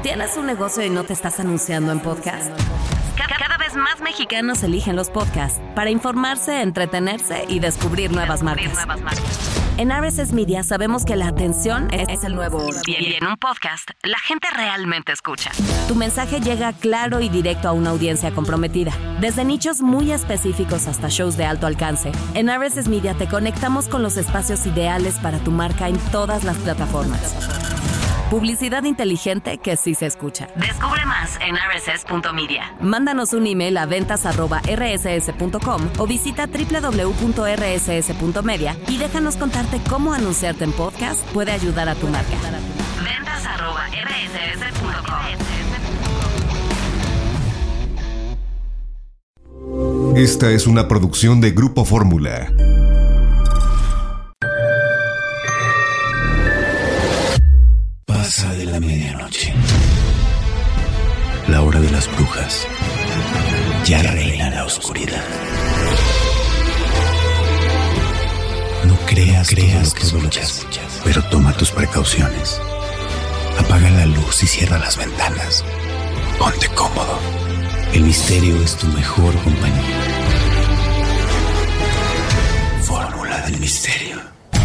¿Tienes un negocio y no te estás anunciando en podcast? Cada vez más mexicanos eligen los podcasts para informarse, entretenerse y descubrir nuevas marcas. En RSS Media sabemos que la atención es el nuevo oro. Y en un podcast, la gente realmente escucha. Tu mensaje llega claro y directo a una audiencia comprometida. Desde nichos muy específicos hasta shows de alto alcance, en RSS Media te conectamos con los espacios ideales para tu marca en todas las plataformas. Publicidad inteligente que sí se escucha. Descubre más en rss.media. Mándanos un email a ventas@rss.com o visita www.rss.media y déjanos contarte cómo anunciarte en podcast puede ayudar a tu marca. ventas@rss.com. Esta es una producción de Grupo Fórmula. Pasa de la medianoche. La hora de las brujas. Ya reina la oscuridad. No creas todo lo que escuchas, pero toma tus precauciones. Apaga la luz y cierra las ventanas. Ponte cómodo. El misterio es tu mejor compañía. Fórmula del misterio.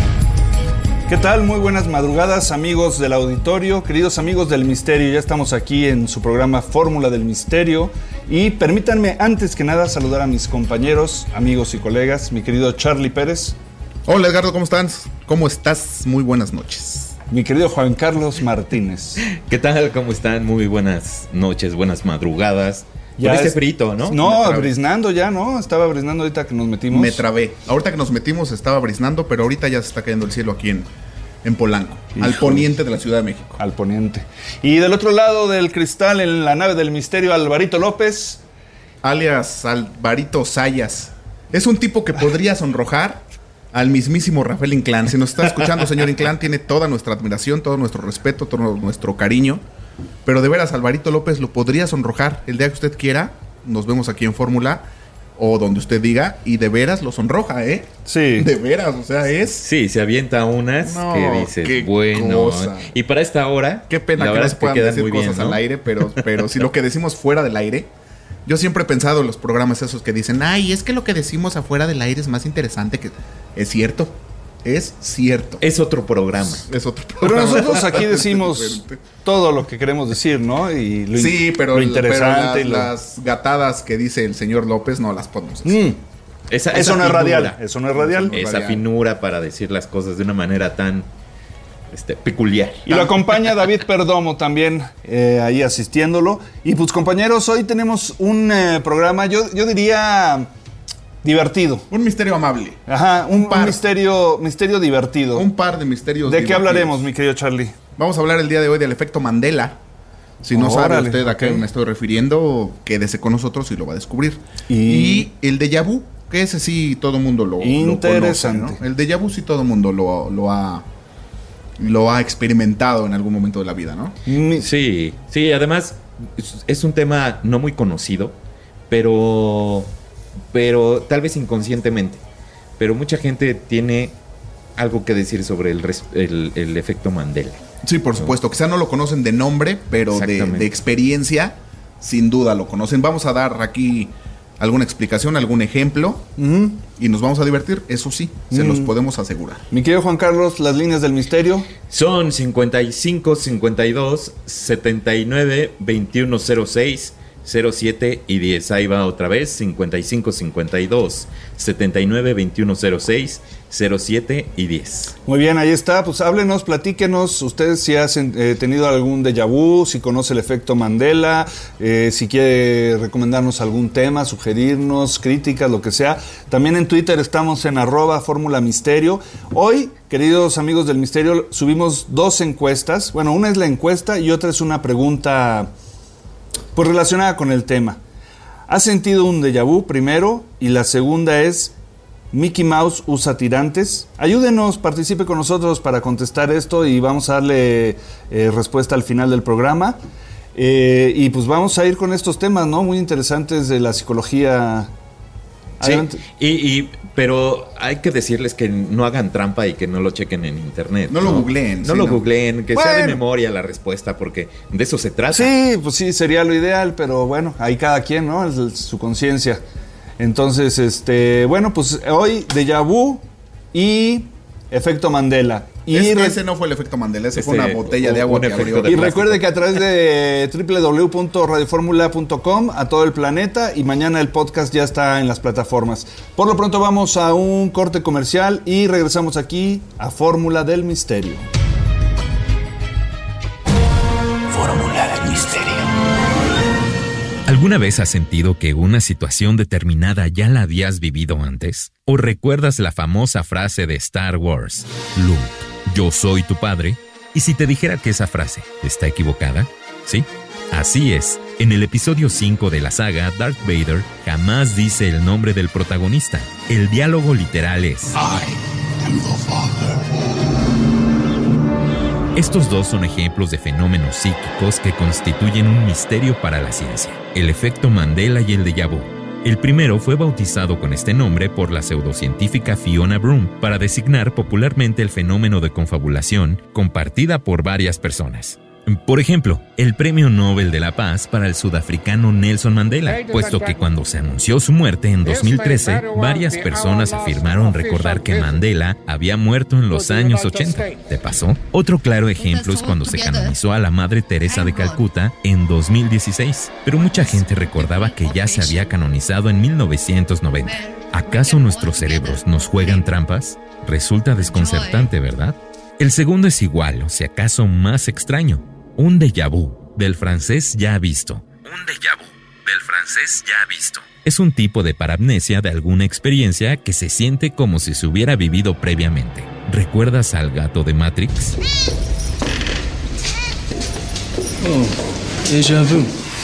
¿Qué tal? Muy buenas madrugadas, amigos del auditorio, queridos amigos del misterio. Ya estamos aquí en su programa Fórmula del Misterio. Y permítanme, antes que nada, saludar a mis compañeros, amigos y colegas. Mi querido Charlie Pérez. Hola Edgardo, ¿cómo estás? ¿Cómo estás? Muy buenas noches. Mi querido Juan Carlos Martínez. ¿Qué tal? ¿Cómo están? Muy buenas noches, buenas madrugadas. Ya con frito, ¿no? No, briznando ya, ¿no? Estaba briznando ahorita que nos metimos. Me trabé. Ahorita que nos metimos estaba briznando, pero ahorita ya se está cayendo el cielo aquí en Polanco. Híjole. Al poniente de la Ciudad de México. Al poniente. Y del otro lado del cristal, en la nave del misterio, Alvarito López. Alias Alvarito Sayas. Es un tipo que podría sonrojar al mismísimo Rafael Inclán. Si nos está escuchando, señor Inclán, tiene toda nuestra admiración, todo nuestro respeto, todo nuestro cariño. Pero de veras, Alvarito López lo podría sonrojar el día que usted quiera. Nos vemos aquí en Fórmula o donde usted diga. Y de veras lo sonroja, ¿eh? Sí. De veras, o sea, es... Sí, se avienta unas que dices, bueno... Cosa. Y para esta hora... Qué pena que no se puedan decir cosas bien, ¿no? Al aire, pero si lo que decimos fuera del aire... Yo siempre he pensado en los programas esos que dicen, ay, es que lo que decimos afuera del aire es más interesante que... Es cierto. Es cierto. Es otro programa. Es otro programa. Pero nosotros aquí decimos todo lo que queremos decir, ¿no? Y lo interesante. Pero las gatadas que dice el señor López no las podemos decir. Eso no es radial. Eso no es radial. Esa finura para decir las cosas de una manera tan peculiar. Y lo acompaña David Perdomo también ahí asistiéndolo. Y pues compañeros, hoy tenemos un programa, yo diría... divertido. Un misterio amable. Ajá, un misterio divertido. Un par de misterios ¿De qué hablaremos, mi querido Charlie? Vamos a hablar el día de hoy del efecto Mandela. Si no sabe usted a qué me estoy refiriendo, quédese con nosotros y lo va a descubrir. Y el déjà vu, que ese sí todo el mundo lo interesante. Conoce, ¿no? El déjà vu sí todo el mundo lo ha experimentado en algún momento de la vida, ¿no? Sí, además es un tema no muy conocido, pero tal vez inconscientemente. Pero mucha gente tiene algo que decir sobre el efecto Mandela. Sí, por supuesto. Quizá no lo conocen de nombre, pero de experiencia, sin duda lo conocen. Vamos a dar aquí alguna explicación, algún ejemplo, y nos vamos a divertir. Eso sí, se los podemos asegurar. Mi querido Juan Carlos, las líneas del misterio son 55 52 79 21 06 07 y 10. Ahí va otra vez, 55 52 79 21 06 07 y 10. Muy bien, ahí está. Pues háblenos, platíquenos ustedes si han tenido algún déjà vu, si conoce el efecto Mandela, si quiere recomendarnos algún tema, sugerirnos, críticas, lo que sea. También en Twitter estamos en @FórmulaMisterio. Hoy, queridos amigos del Misterio, subimos 2 encuestas. Bueno, una es la encuesta y otra es una pregunta pues relacionada con el tema. ¿Has sentido un déjà vu primero? Y la segunda es, ¿Mickey Mouse usa tirantes? Ayúdenos, participe con nosotros para contestar esto y vamos a darle respuesta al final del programa. Y pues vamos a ir con estos temas, ¿no? Muy interesantes de la psicología Sí, pero hay que decirles que no hagan trampa y que no lo chequen en internet. No lo googleen. No lo googleen, que sea de memoria la respuesta, porque de eso se trata. Sí, pues sí, sería lo ideal, pero bueno, ahí cada quien, ¿no? Su conciencia. Entonces, bueno, pues hoy déjà vu y efecto Mandela. Y ese no fue el efecto Mandela, ese fue una botella de agua que abrió. Y recuerde que a través de www.radioformula.com a todo el planeta, y mañana el podcast ya está en las plataformas. Por lo pronto vamos a un corte comercial y regresamos aquí a Fórmula del Misterio. Fórmula del Misterio. ¿Alguna vez has sentido que una situación determinada ya la habías vivido antes? ¿O recuerdas la famosa frase de Star Wars, Luke, yo soy tu padre? ¿Y si te dijera que esa frase está equivocada? ¿Sí? Así es. En el episodio 5 de la saga, Darth Vader jamás dice el nombre del protagonista. El diálogo literal es: I am your father. Estos dos son ejemplos de fenómenos psíquicos que constituyen un misterio para la ciencia: el efecto Mandela y el déjà vu. El primero fue bautizado con este nombre por la pseudocientífica Fiona Broom para designar popularmente el fenómeno de confabulación compartida por varias personas. Por ejemplo, el Premio Nobel de la Paz para el sudafricano Nelson Mandela, puesto que cuando se anunció su muerte en 2013, varias personas afirmaron recordar que Mandela había muerto en los años 80. ¿Te pasó? Otro claro ejemplo es cuando se canonizó a la Madre Teresa de Calcuta en 2016, pero mucha gente recordaba que ya se había canonizado en 1990. ¿Acaso nuestros cerebros nos juegan trampas? Resulta desconcertante, ¿verdad? El segundo es igual, o si acaso más extraño. Un déjà vu, del francés ya visto. Un déjà vu, del francés ya visto. Es un tipo de parapnesia de alguna experiencia que se siente como si se hubiera vivido previamente. ¿Recuerdas al gato de Matrix? Déjà vu.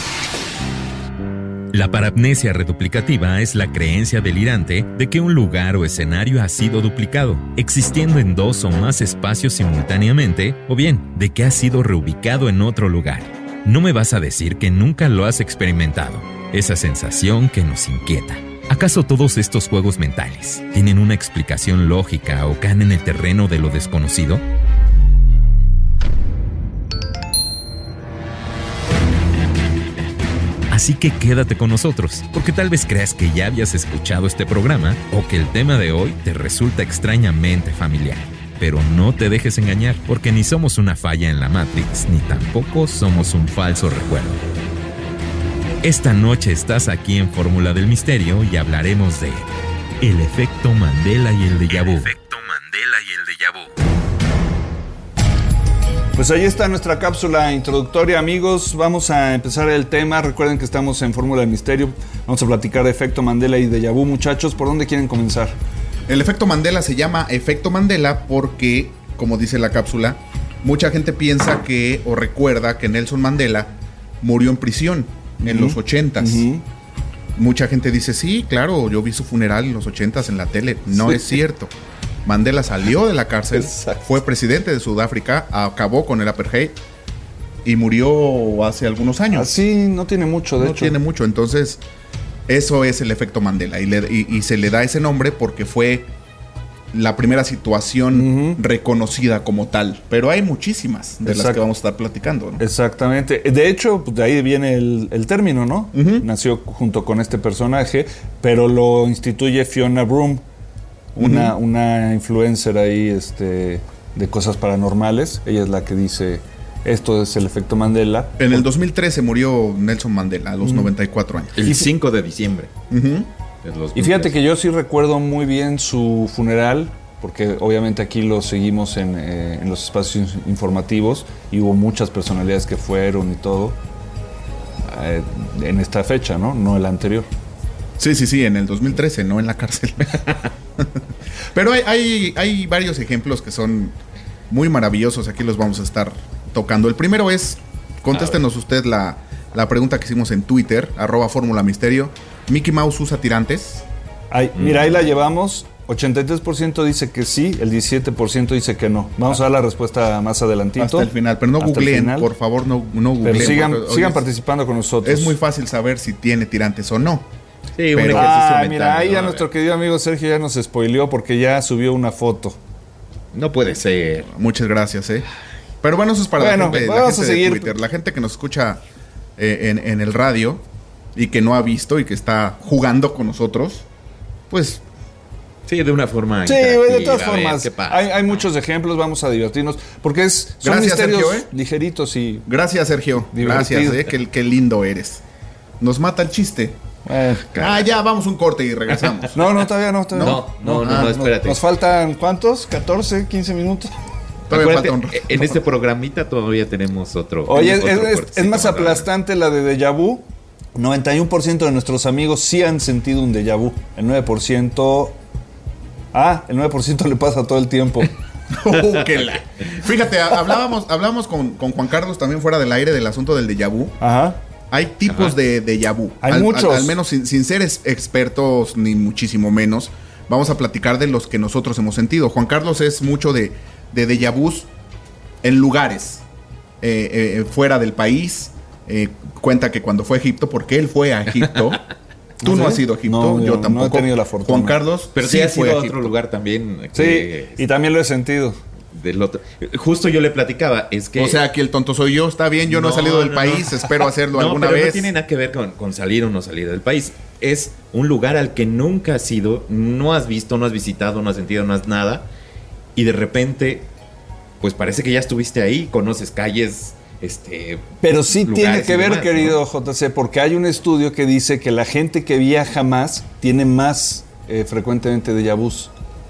La parapnesia reduplicativa es la creencia delirante de que un lugar o escenario ha sido duplicado, existiendo en dos o más espacios simultáneamente, o bien de que ha sido reubicado en otro lugar. No me vas a decir que nunca lo has experimentado, esa sensación que nos inquieta. ¿Acaso todos estos juegos mentales tienen una explicación lógica o caen en el terreno de lo desconocido? Así que quédate con nosotros, porque tal vez creas que ya habías escuchado este programa o que el tema de hoy te resulta extrañamente familiar. Pero no te dejes engañar, porque ni somos una falla en la Matrix, ni tampoco somos un falso recuerdo. Esta noche estás aquí en Fórmula del Misterio y hablaremos de el efecto Mandela y el déjà vu. El efecto Mandela y el déjà vu. Pues ahí está nuestra cápsula introductoria, amigos. Vamos a empezar el tema. Recuerden que estamos en Fórmula del Misterio. Vamos a platicar de efecto Mandela y déjà vu, muchachos. ¿Por dónde quieren comenzar? El efecto Mandela se llama efecto Mandela porque, como dice la cápsula, mucha gente piensa que o recuerda que Nelson Mandela murió en prisión en los 80s. Mucha gente dice, sí, claro, yo vi su funeral en los 80s en la tele. No es cierto. Mandela salió de la cárcel, fue presidente de Sudáfrica, acabó con el apartheid y murió hace algunos años. Así no tiene mucho, de hecho. No tiene mucho, entonces eso es el efecto Mandela y se le da ese nombre porque fue la primera situación reconocida como tal. Pero hay muchísimas de las que vamos a estar platicando, ¿no? Exactamente. De hecho, pues de ahí viene el término, ¿no? Nació junto con este personaje, pero lo instituye Fiona Broom. Una influencer ahí de cosas paranormales. Ella es la que dice, esto es el efecto Mandela. En el 2013 murió Nelson Mandela a los 94 años. El 5 de diciembre. Y fíjate que yo sí recuerdo muy bien su funeral, porque obviamente aquí lo seguimos en los espacios informativos y hubo muchas personalidades que fueron y todo en esta fecha, ¿no? No el anterior. Sí, en el 2013, no en la cárcel. Pero hay varios ejemplos que son muy maravillosos. Aquí los vamos a estar tocando. El primero es, contéstenos usted la pregunta que hicimos en Twitter, @FórmulaMisterio. ¿Mickey Mouse usa tirantes? Mira, ahí la llevamos. 83% dice que sí, el 17% dice que no. Vamos a dar la respuesta más adelantito. Hasta el final, pero no googleen, por favor, no googleen. Pero sigan participando con nosotros. Es muy fácil saber si tiene tirantes o no. Sí, un Pero- ejercicio mental. Mira, ahí ¿no? ya nuestro querido amigo Sergio ya nos spoileó porque ya subió una foto. No puede ser. Muchas gracias, Pero bueno, eso es para Bueno, la gente, vamos a de seguir. Twitter. La gente que nos escucha en el radio y que no ha visto y que está jugando con nosotros, pues Sí, de una forma Sí, de interactiva, todas a ver formas, qué pasa. hay muchos ejemplos, vamos a divertirnos, porque son Gracias, misterios Sergio, ligeritos y... gracias, Sergio. Divertido. Gracias, qué lindo eres. Nos mata el chiste. Ya, vamos un corte y regresamos. No, todavía no. No, espérate. Nos faltan, ¿cuántos? ¿14, 15 minutos? Todavía Acuérdate, falta un en este programita todavía tenemos otro. Oye, otro es cortecito más para- aplastante la de déjà vu. 91% de nuestros amigos sí han sentido un déjà vu. El 9%... el 9% le pasa todo el tiempo. Fíjate, hablábamos con Juan Carlos también fuera del aire del asunto del déjà vu. Ajá. Hay tipos de déjà vu. Hay muchos. Al menos sin ser expertos ni muchísimo menos, vamos a platicar de los que nosotros hemos sentido. Juan Carlos es mucho de déjà vus en lugares fuera del país. Cuenta que cuando fue a Egipto, porque él fue a Egipto. Tú no ¿Sí? has ido a Egipto, No, yo tampoco. no he tenido la fortuna. Juan Carlos Pero sí, has fue ido a Egipto. otro lugar también. Sí, que y también lo he sentido. del otro. Justo yo le platicaba, es que... O sea, aquí el tonto soy yo, está bien, yo no he salido del país, espero hacerlo alguna pero vez. No tiene nada que ver con salir o no salir del país. Es un lugar al que nunca has ido, no has visto, no has visitado, no has sentido, no has nada. Y de repente, pues parece que ya estuviste ahí, conoces calles, Pero sí lugares tiene que y ver, demás, querido JC, porque hay un estudio que dice que la gente que viaja más tiene más frecuentemente déjà vus.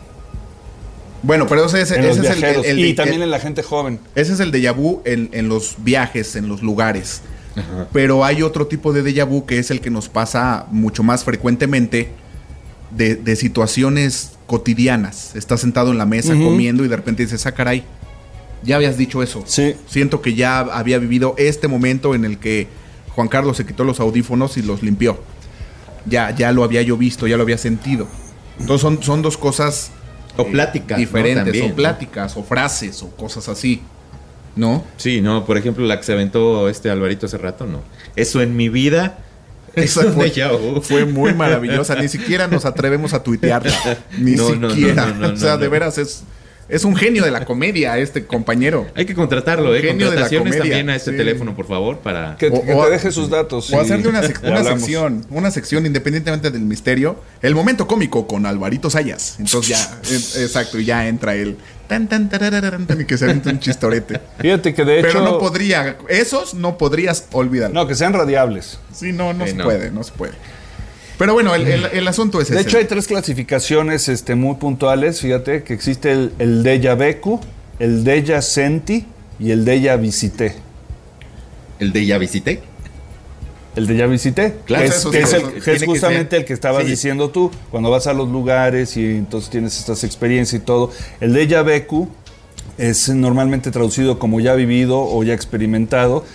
Bueno, pero ese es En los el viajeros el- y el- también en la gente joven. Ese es el déjà vu en los viajes, en los lugares. Pero hay otro tipo de déjà vu que es el que nos pasa mucho más frecuentemente de situaciones cotidianas. Estás sentado en la mesa comiendo y de repente dices, caray, ya habías dicho eso. Sí. Siento que ya había vivido este momento en el que Juan Carlos se quitó los audífonos y los limpió. Ya lo había yo visto, ya lo había sentido. Entonces son dos cosas o pláticas, ¿no? diferentes, También, o ¿no? pláticas, o frases, o cosas así. ¿No? Sí, no, por ejemplo, la que se aventó Alvarito hace rato, no. Eso en mi vida es Esa un déjà vu. fue muy maravillosa. Ni siquiera nos atrevemos a tuitearla. Ni No, siquiera. no, o sea, no. de veras es un genio de la comedia este compañero. Hay que contratarlo, Genio de la Contrataciones comedia, también a este sí. teléfono, por favor, para... Que O te deje sus datos. O y hacerle una hablamos. sección independientemente del misterio. El momento cómico con Alvarito Sayas. Entonces ya, exacto, y ya entra él. Tan, tan, tarararán, tan, y que se avienta un chistorete. Fíjate que de hecho... Pero no podría, esos no podrías olvidar. No, que sean radiables. Sí, no se no. puede, no se puede. Pero bueno, el asunto es De ese. hecho, hay 3 clasificaciones muy puntuales. Fíjate que existe el déjà vu, el déjà senti y el déjà visité. El de ya visité. El déjà visité, Claro, que es, eso que sí, es eso que tiene es que justamente ser. el que estabas Sí. diciendo tú, cuando vas a los lugares y entonces tienes estas experiencias y todo. El déjà vu es normalmente traducido como ya vivido o ya experimentado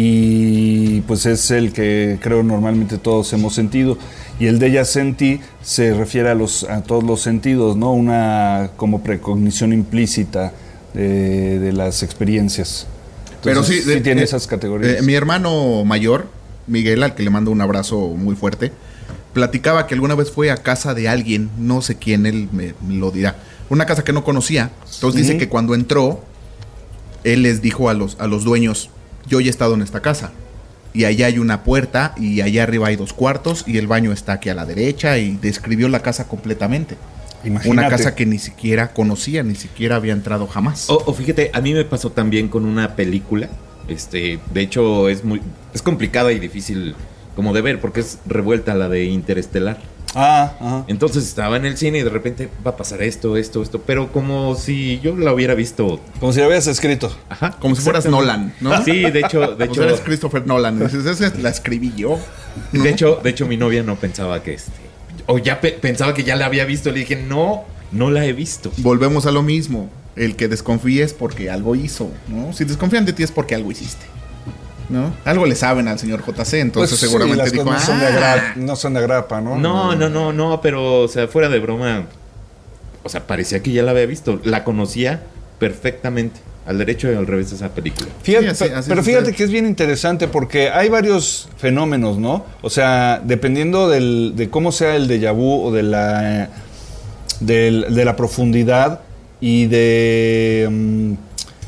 y pues es el que creo normalmente todos hemos sentido. Y el déjà senti se refiere a todos los sentidos, ¿no? Una como precognición implícita de las experiencias. Pero Entonces, sí, tiene esas categorías. Mi hermano mayor, Miguel, al que le mando un abrazo muy fuerte, platicaba que alguna vez fue a casa de alguien, no sé quién, él me lo dirá, una casa que no conocía. Entonces dice que cuando entró, él les dijo a los dueños, yo ya he estado en esta casa. Y allá hay una puerta y allá arriba hay 2 cuartos y el baño está aquí a la derecha y describió la casa completamente. Imagínate. Una casa que ni siquiera conocía, ni siquiera había entrado jamás. O fíjate, a mí me pasó también con una película. De hecho, es complicada y difícil como de ver porque es revuelta la de Interestelar. Ajá. Entonces estaba en el cine y de repente va a pasar esto, pero como si yo la hubiera visto. Como si lo habías escrito. Ajá. Como si fueras Nolan, ¿no? Sí, de hecho, O sea, eres Christopher Nolan. Dices, esa la escribí yo. ¿no? de hecho, mi novia no pensaba que o ya pensaba que ya la había visto. Le dije, no la he visto. Volvemos a lo mismo. El que desconfíes porque algo hizo, ¿no? Si desconfían de ti es porque algo hiciste, ¿no? Algo le saben al señor JC, entonces Pues, sí, seguramente las dijo, cosas no son de agrapa, ¿no? No, pero, o sea, fuera de broma, o sea, parecía que ya la había visto. La conocía perfectamente. al derecho y al revés de esa película. Fíjate, Sí, así pero es. fíjate que es bien interesante porque hay varios fenómenos, ¿no? O sea, dependiendo de cómo sea el déjà vu o de la profundidad y de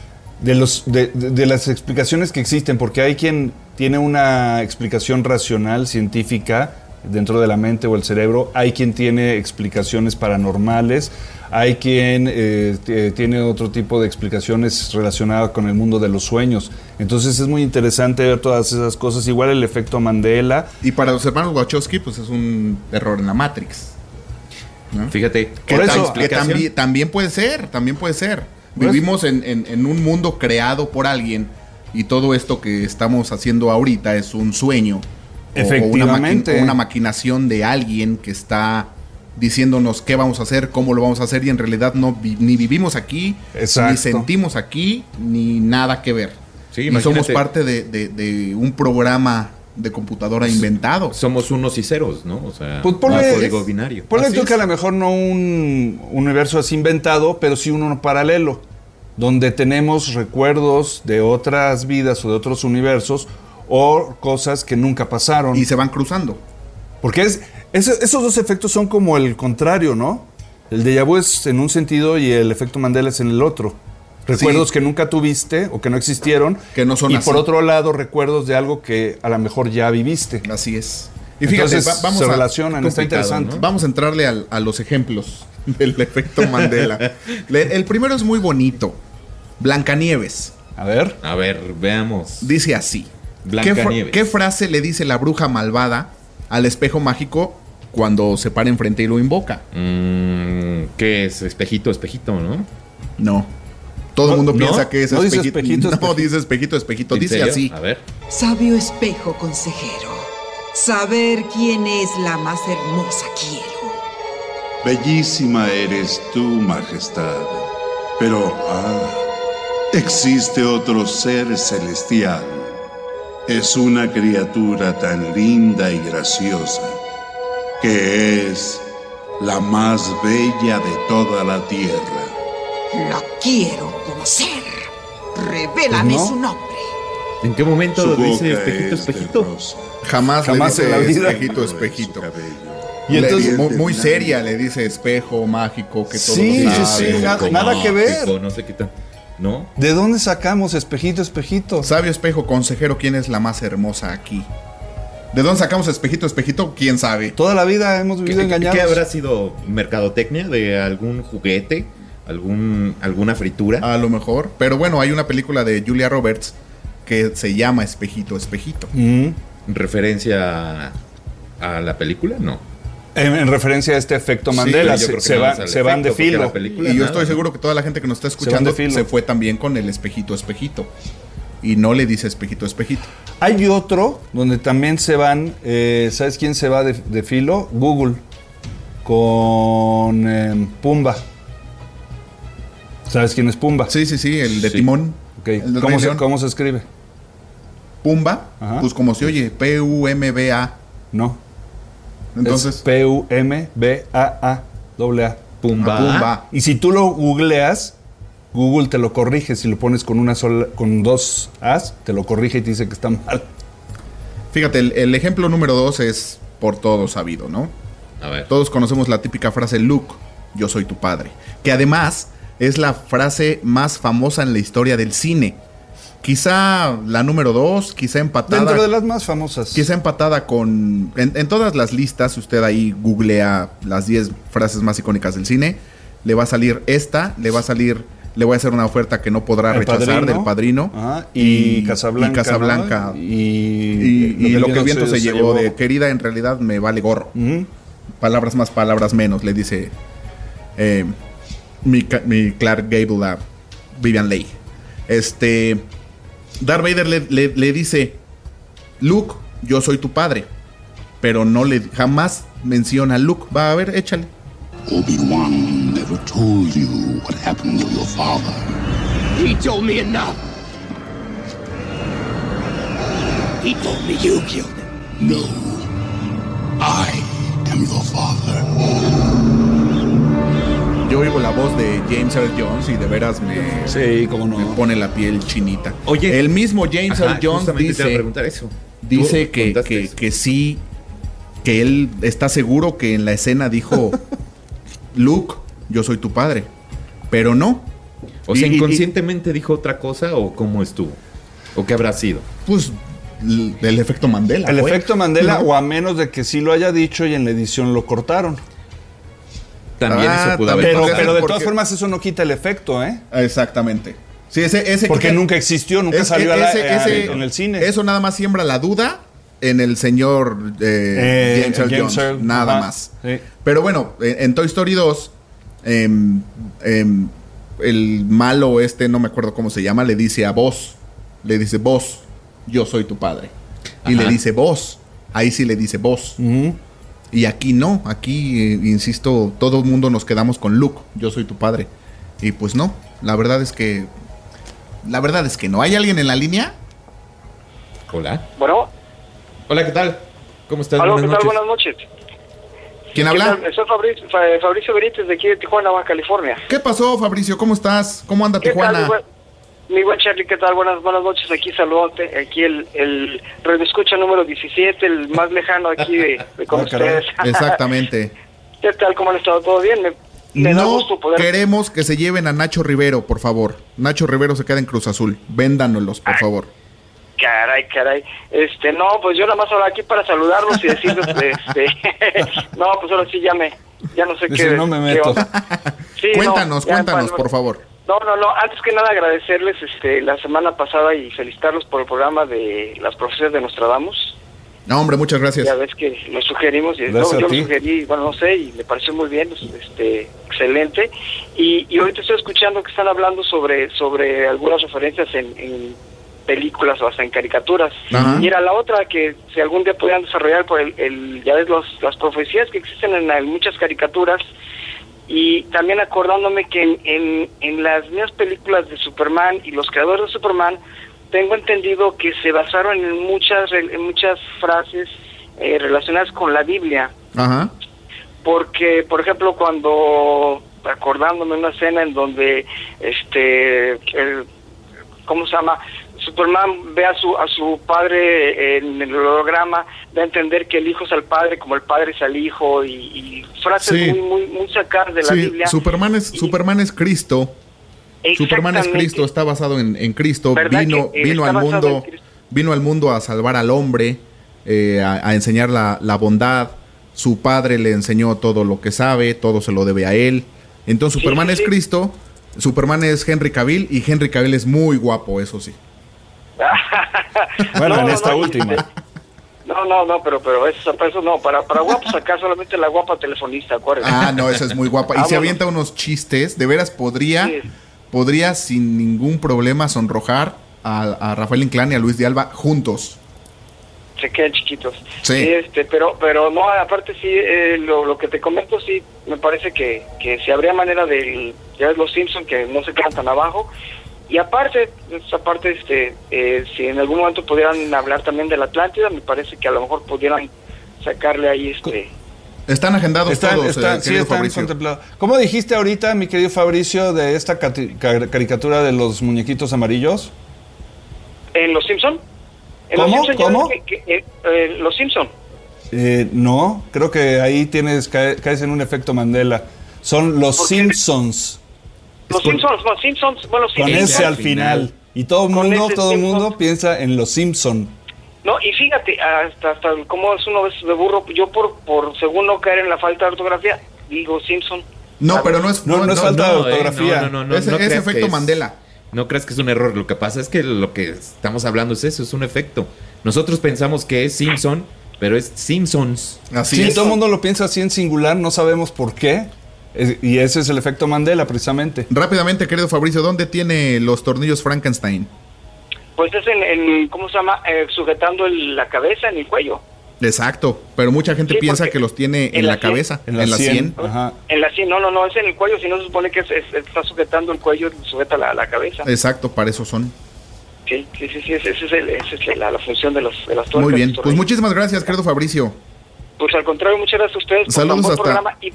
las explicaciones que existen, porque hay quien tiene una explicación racional, científica, dentro de la mente o el cerebro, hay quien tiene explicaciones paranormales, hay quien tiene otro tipo de explicaciones relacionadas con el mundo de los sueños. Entonces es muy interesante ver todas esas cosas. Igual el efecto Mandela. Y para los hermanos Wachowski, pues es un error en la Matrix. ¿No? Fíjate, Por eso- Que también puede ser. Vivimos en un mundo creado por alguien y todo esto que estamos haciendo ahorita es un sueño. Efectivamente. O una maquinación de alguien que está diciéndonos qué vamos a hacer, cómo lo vamos a hacer y en realidad ni vivimos aquí, Exacto. ni sentimos aquí, ni nada que ver. Sí, y imagínate. somos parte de un programa de computadora inventado. somos unos y ceros, ¿no? O sea, Pues un ponle- código binario. Ponle Así tú es. que a lo mejor no un universo así inventado, pero sí uno paralelo, donde tenemos recuerdos de otras vidas o de otros universos o cosas que nunca pasaron. Y se van cruzando. Porque esos dos efectos son como el contrario, ¿no? El déjà vu es en un sentido y el efecto Mandela es en el otro. Recuerdos Sí. que nunca tuviste o que no existieron. Que no son y así. por otro lado, recuerdos de algo que a lo mejor ya viviste. Así es. Y fíjate, Entonces vamos se a... relacionan, está complicado, interesante. ¿no? Vamos a entrarle a los ejemplos del efecto Mandela. El primero es muy bonito. Blancanieves. A ver. A ver, veamos. Dice así. Blancanieves. ¿Qué frase le dice la bruja malvada al espejo mágico cuando se para enfrente y lo invoca? ¿Qué es? Espejito, no? No. Todo el mundo ¿No? piensa que es ¿No dice espejito. espejito, No, espejito? dice espejito. ¿En Dice serio? así. A ver. Sabio espejo consejero, saber quién es la más hermosa quiero. Bellísima eres tú, majestad. Pero, existe otro ser celestial. Es una criatura tan linda y graciosa, que es la más bella de toda la tierra. La quiero conocer. Revélame Pues no. su nombre. ¿En qué momento Su dice boca espejito, es de espejito? rosa. Jamás le Jamás en la dice vida. espejito. Su cabello. Y entonces- muy seria le dice espejo mágico que todo Sí, lo sí, sabe. sí, nada que ver. No sé qué tal. ¿No? ¿De dónde sacamos espejito, espejito? Sabio espejo consejero, ¿quién es la más hermosa aquí? ¿De dónde sacamos espejito? ¿Quién sabe? Toda la vida hemos vivido engañados. ¿Qué habrá sido mercadotecnia de algún juguete? ¿Alguna fritura? A lo mejor. Pero bueno, hay una película de Julia Roberts que se llama Espejito. Mm. ¿Referencia a la película? No. En referencia a este efecto Mandela, yo creo que se no, van, o sea, el se van de efecto, porque filo. la película, Y yo nada, estoy ¿no? seguro que toda la gente que nos está van escuchando de filo. se fue también con el espejito. Y no le dice espejito. Hay otro donde también se van, ¿sabes quién se va de filo? Google, con Pumba. ¿Sabes quién es Pumba? Sí, el de Sí. Timón. Ok. El de ¿Cómo, Rey se, León. ¿Cómo se escribe? Pumba, Ajá. pues como se oye, Pumba. No. Entonces, Es Pumbaa. Pumba. Pumba. Y si tú lo googleas, Google te lo corrige. Si lo pones con con dos As, te lo corrige y te dice que está mal. Fíjate, el ejemplo número 2 es por todos sabido, ¿no? A ver. Todos conocemos la típica frase Luke, yo soy tu padre. Que además es la frase más famosa en la historia del cine. Quizá la número 2, quizá empatada. Dentro de las más famosas. Quizá empatada con... En todas las listas, si usted ahí googlea las 10 frases más icónicas del cine, le va a salir esta, le voy a hacer una oferta que no podrá El rechazar Padrino. del Padrino. Ajá, y Casablanca. Y Casablanca. ¿no? Y lo que el viento se llevó de querida, en realidad me vale gorro. Ujú. Palabras más, palabras menos, le dice mi Clark Gable a Vivian Leigh. Darth Vader le dice, Luke, yo soy tu padre. Pero jamás menciona a Luke. Va, a ver, échale. Obi-Wan never told you what happened to your father. He told me enough. He told me you killed him. No, I am your father. yo oigo la voz de James Earl Jones y de veras sí, cómo no, me pone la piel chinita. Oye, el mismo James Earl Jones dice que sí, que él está seguro que en la escena dijo Luke, yo soy tu padre, pero no. O sea, ¿inconscientemente dijo otra cosa o cómo estuvo? ¿O qué habrá sido? Pues el efecto Mandela. El efecto Mandela, o a menos de que sí lo haya dicho y en la edición lo cortaron. También eso pudo haber pasado. Pero de todas formas eso no quita el efecto, ¿eh? Exactamente. Sí, ese porque nunca existió, nunca salió en el cine. Eso nada más siembra la duda en el señor James Earl Jones. Nada más. Sí. Pero bueno, en Toy Story 2, el malo no me acuerdo cómo se llama, le dice a Buzz, Buzz, yo soy tu padre. Y le dice Buzz, ahí sí le dice Buzz. Y aquí no, aquí, insisto, todo el mundo nos quedamos con Luke, yo soy tu padre. Y pues no, la verdad es que no. ¿Hay alguien en la línea? Hola. Bueno. Hola, ¿qué tal? ¿Cómo estás? Hola, ¿qué tal? Buenas noches. ¿Quién habla? Soy Fabricio Benítez de aquí de Tijuana, Baja California. ¿Qué pasó, Fabricio? ¿Cómo estás? ¿Cómo anda Tijuana? Mi buen Charlie, ¿qué tal? Buenas noches. Aquí saludante. Aquí el Radio Escucha número 17, el más lejano aquí de con ustedes. Exactamente. ¿Qué tal? ¿Cómo han estado? ¿Todo bien? Me da gusto poder... queremos que se lleven a Nacho Rivero, por favor. Nacho Rivero se queda en Cruz Azul. Véndanoslos, por favor. Caray. No, pues yo nada más ahora aquí para saludarlos y decirles, no, pues ahora sí ya no sé qué. No me meto. Sí, cuéntanos, por favor. No, antes que nada agradecerles la semana pasada y felicitarlos por el programa de Las Profecías de Nostradamus. No, hombre, muchas gracias. Ya ves que lo sugerimos y yo lo sugerí, no sé, y me pareció muy bien, excelente. Y ahorita estoy escuchando que están hablando sobre algunas referencias en películas o hasta en caricaturas. Ajá. Y era la otra que si algún día pudieran desarrollar por ya ves las profecías que existen en muchas caricaturas. Y también acordándome que en las mismas películas de Superman y los creadores de Superman, tengo entendido que se basaron en muchas frases relacionadas con la Biblia. Ajá. Porque, por ejemplo, acordándome una escena en donde ¿cómo se llama? Superman ve a su padre en el holograma, da a entender que el hijo es al padre como el padre es al hijo, y frases muy sacadas de la Biblia. Superman es Cristo. Superman es Cristo, está basado en Cristo. Vino al mundo a salvar al hombre, a enseñar la bondad. Su padre le enseñó todo lo que sabe, todo se lo debe a él. Entonces Superman es Cristo, Superman es Henry Cavill, y Henry Cavill es muy guapo, eso sí. Bueno, en esta última. No, pero eso no, para guapos acá solamente la guapa telefonista, acuérdense. No, esa es muy guapa. Y se avienta unos chistes, de veras podría sin ningún problema sonrojar a Rafael Inclán y a Luis de Alba juntos. Se quedan chiquitos. Sí. Pero no, aparte sí, lo que te comento, sí, me parece que si habría manera de, ya ves los Simpsons que no se quedan tan abajo. Y aparte, si en algún momento pudieran hablar también de la Atlántida, me parece que a lo mejor pudieran sacarle ahí Están agendados todos, están contemplados. ¿Cómo dijiste ahorita, mi querido Fabricio, de esta caricatura de los muñequitos amarillos? ¿En Los Simpson? ¿Cómo? Los Simpson. No, creo que ahí caes en un efecto Mandela. Son los Simpsons. Los Simpsons, bueno, sí. Con ese al final. Y todo el mundo piensa en los Simpsons. No, y fíjate, hasta como es uno de burro, yo por según no caer en la falta de ortografía, digo Simpson. No, pero no es falta de ortografía. No, es efecto Mandela. No creas que es un error. Lo que pasa es que lo que estamos hablando es eso, es un efecto. Nosotros pensamos que es Simpson, pero es Simpsons. Así es. Todo el mundo lo piensa así en singular, no sabemos por qué. Y ese es el efecto Mandela, precisamente. Rápidamente, querido Fabricio, ¿dónde tiene los tornillos Frankenstein? Pues es ¿cómo se llama? Sujetando la cabeza en el cuello. Exacto, pero mucha gente piensa que los tiene en la cabeza, en la 100. Ajá. En la 100, no, es en el cuello, si no se supone que está sujetando el cuello, sujeta la cabeza. Exacto, para eso son. Sí, esa es la función de las tuercas. Muy bien, pues muchísimas gracias, querido Fabricio. Pues al contrario, muchas gracias a ustedes. Saludos por hasta... programa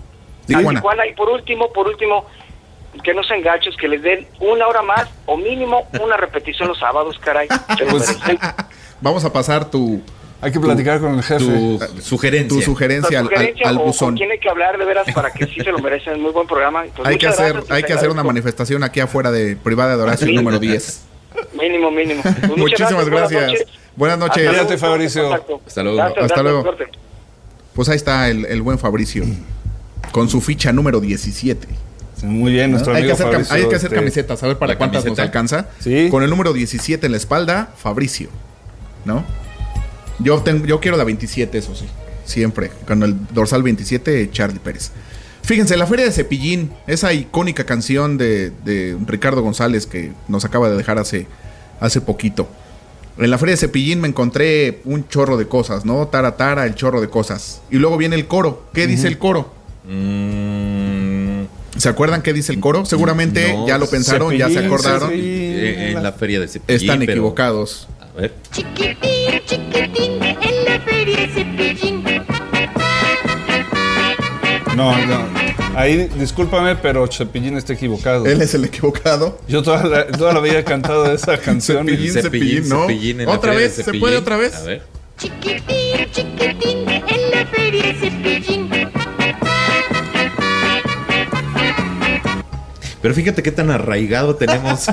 Tijuana. Y por último, que no sean gachos, que les den 1 hora más o mínimo una repetición los sábados, caray. Vamos a pasar hay que platicar con el jefe. Tu sugerencia al buzón. ¿Con quién hay que hablar de veras para que sí se lo merecen? Muy buen programa. Pues hay que hacer una manifestación aquí afuera de Privada de Horacio número 10. Mínimo. Pues muchísimas gracias. Buenas noches. Cuídate, Fabricio. Hasta luego. Hasta luego. Pues ahí está el buen Fabricio con su ficha número 17. Muy bien, nuestro amigo Fabricio. Hay que hacer camisetas, a ver para cuántas nos alcanza. ¿Sí? Con el número 17 en la espalda, Fabricio, ¿no? Yo quiero la 27, eso sí. Siempre. Con el dorsal 27, Charlie Pérez. Fíjense, la Feria de Cepillín, esa icónica canción de Ricardo González que nos acaba de dejar hace poquito. En la Feria de Cepillín me encontré un chorro de cosas, ¿no? Tara, tara, el chorro de cosas. Y luego viene el coro. ¿Qué dice el coro? ¿Se acuerdan qué dice el coro? Seguramente ya lo pensaron, Cepillín, ya se acordaron. En la Feria de Cepillín. Están equivocados. A ver. Chiquitín, chiquitín, en la Feria de Cepillín. No. Ahí, discúlpame, pero Cepillín está equivocado. Él es el equivocado. Yo toda la vida he cantado esa canción. Cepillín, ¿no? ¿Otra vez? ¿Se puede otra vez? A ver. Chiquitín, chiquitín, en la Feria de Cepillín. Pero fíjate qué tan arraigado tenemos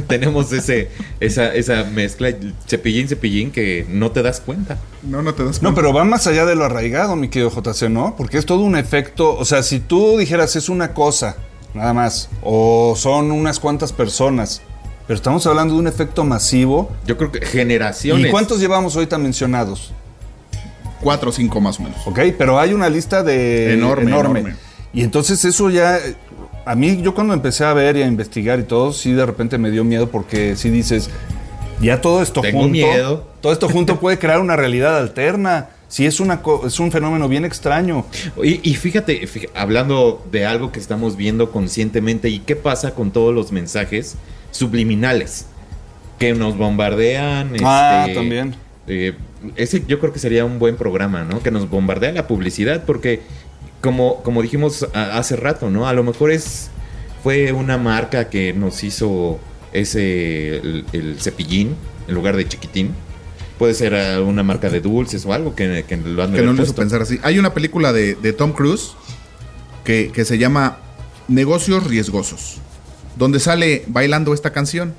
esa mezcla cepillín que no te das cuenta. No te das cuenta. No, pero va más allá de lo arraigado, mi querido JC, ¿no? Porque es todo un efecto. O sea, si tú dijeras es una cosa, nada más, o son unas cuantas personas, pero estamos hablando de un efecto masivo. Yo creo que generaciones. ¿Y cuántos llevamos ahorita mencionados? 4 o 5 más o menos. Ok, pero hay una lista enorme. Y entonces eso ya... A mí, yo cuando empecé a ver y a investigar y todo, sí de repente me dio miedo porque sí dices, ya todo esto todo esto junto puede crear una realidad alterna. Sí, es un fenómeno bien extraño. Y fíjate, hablando de algo que estamos viendo conscientemente, ¿y qué pasa con todos los mensajes subliminales que nos bombardean? También. Ese yo creo que sería un buen programa, ¿no? Que nos bombardea la publicidad, porque como dijimos hace rato, ¿no? A lo mejor fue una marca que nos hizo el cepillín en lugar de chiquitín. Puede ser una marca de dulces o algo que lo han que no le hizo pensar así. Hay una película de Tom Cruise que se llama Negocios Riesgosos, donde sale bailando esta canción.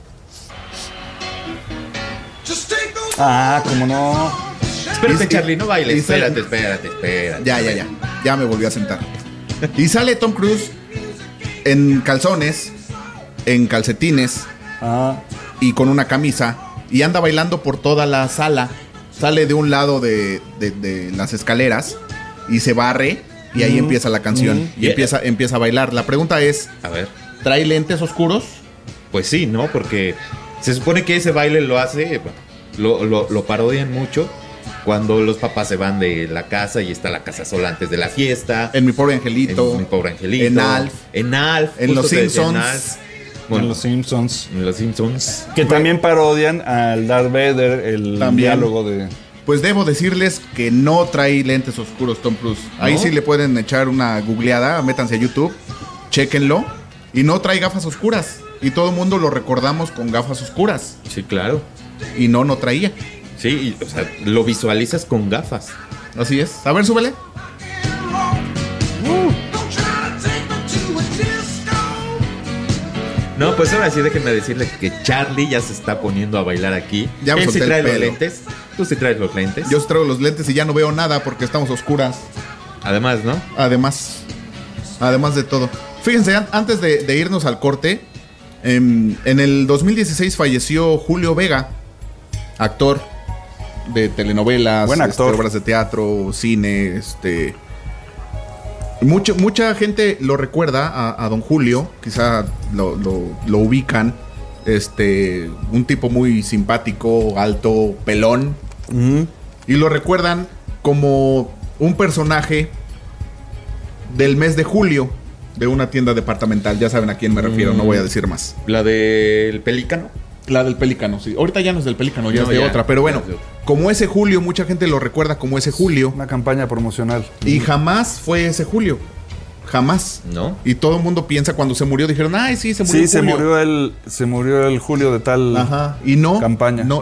¿Cómo no? Espérate, Charlie, no bailes. Espérate. Ya me volví a sentar. Y sale Tom Cruise en calzones, en calcetines y con una camisa y anda bailando por toda la sala. Sale de un lado de las escaleras y se barre y ahí empieza la canción y empieza a bailar. La pregunta es, a ver, ¿trae lentes oscuros? Pues sí, ¿no? Porque se supone que ese baile lo hace, lo parodian mucho cuando los papás se van de la casa y está la casa sola antes de la fiesta. En Mi Pobre Angelito. En Alf. En Los Simpsons. En Los Simpsons. Que también parodian al Darth Vader, el diálogo de... Pues debo decirles que no trae lentes oscuros Tom Cruise. ¿No? Ahí sí le pueden echar una googleada, métanse a YouTube, chéquenlo. Y no trae gafas oscuras. Y todo el mundo lo recordamos con gafas oscuras. Sí, claro. Y no traía. Sí, o sea, lo visualizas con gafas. Así es. A ver, súbele. No, pues ahora sí déjenme decirle que Charlie ya se está poniendo a bailar aquí. Ya él sí trae los lentes. Tú sí traes los lentes. Yo traigo los lentes y ya no veo nada porque estamos oscuras. Además, ¿no? Además de todo. Fíjense, antes de irnos al corte, en el 2016 falleció Julio Vega, actor de telenovelas, buen actor. Obras de teatro, cine, mucha gente lo recuerda a don Julio, quizá lo ubican, un tipo muy simpático, alto, pelón, y lo recuerdan como un personaje del mes de julio de una tienda departamental. Ya saben a quién me refiero, no voy a decir más. ¿La del Pelícano? La del Pelícano, sí. Ahorita ya no es del Pelícano, ya es de otra. Pero bueno, como ese Julio, mucha gente lo recuerda como ese Julio. Una campaña promocional. Y jamás fue ese Julio. Jamás. ¿No? Y todo el mundo piensa cuando se murió, dijeron, ay, sí, se murió. Sí, se murió el julio de tal y no, campaña. No,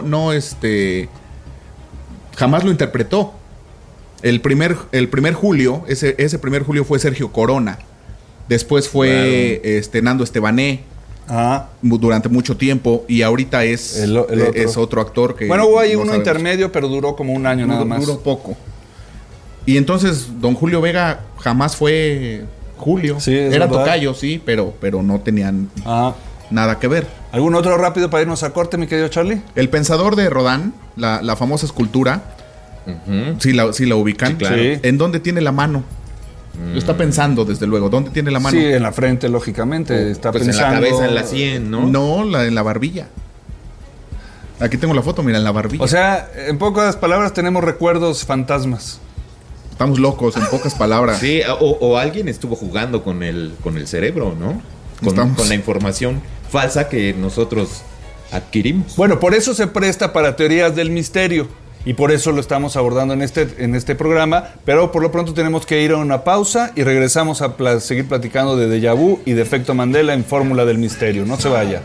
jamás lo interpretó. El primer Julio, ese primer Julio fue Sergio Corona. Después fue Nando Estebané. Durante mucho tiempo. Y ahorita es otro actor que... Bueno, hubo ahí uno intermedio, pero duró como un año nada más. Duró poco. Y entonces don Julio Vega jamás fue Julio. Sí, era verdad. tocayo, sí, pero no tenían nada que ver. ¿Algún otro rápido para irnos a corte, mi querido Charlie? El Pensador de Rodin, la famosa escultura. Sí la ubican. Sí, claro. Sí. ¿En dónde tiene la mano? Lo está pensando, desde luego. ¿Dónde tiene la mano? Sí, en la frente, lógicamente. Está Pues pensando... en la cabeza, en la 100, ¿no? No, en la barbilla. Aquí tengo la foto, mira, en la barbilla. O sea, en pocas palabras tenemos recuerdos fantasmas. Estamos locos, en pocas palabras. Sí, o alguien estuvo jugando con el cerebro, ¿no? Con la información falsa que nosotros adquirimos. Bueno, por eso se presta para teorías del misterio. Y por eso lo estamos abordando en este programa. Pero por lo pronto tenemos que ir a una pausa y regresamos a seguir platicando de déjà vu y de efecto Mandela en Fórmula del Misterio. No se vaya.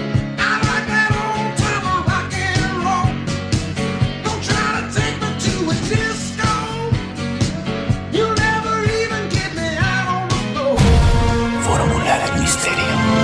Fórmula del Misterio.